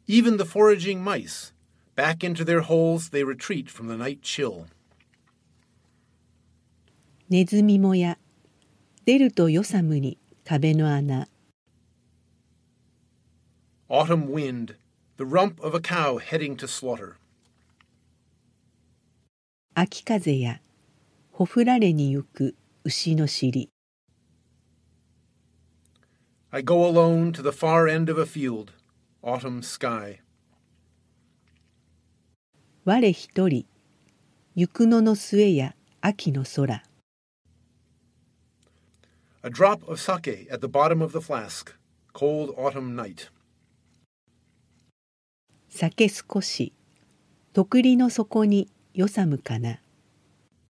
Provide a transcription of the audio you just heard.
Even the foraging mice, back into their holes they retreat from the night chill. ネズミもや、出ると夜寒に壁の穴。 Autumn wind, the rump of a cow heading to slaughter. 秋風や、ほふられにゆく牛の尻。 I go alone to the far end of a field, autumn sky. 我一人、行くのの末や秋の空。 A drop of sake at the bottom of the flask, cold autumn night. 酒少し、とくりの底によさむかな。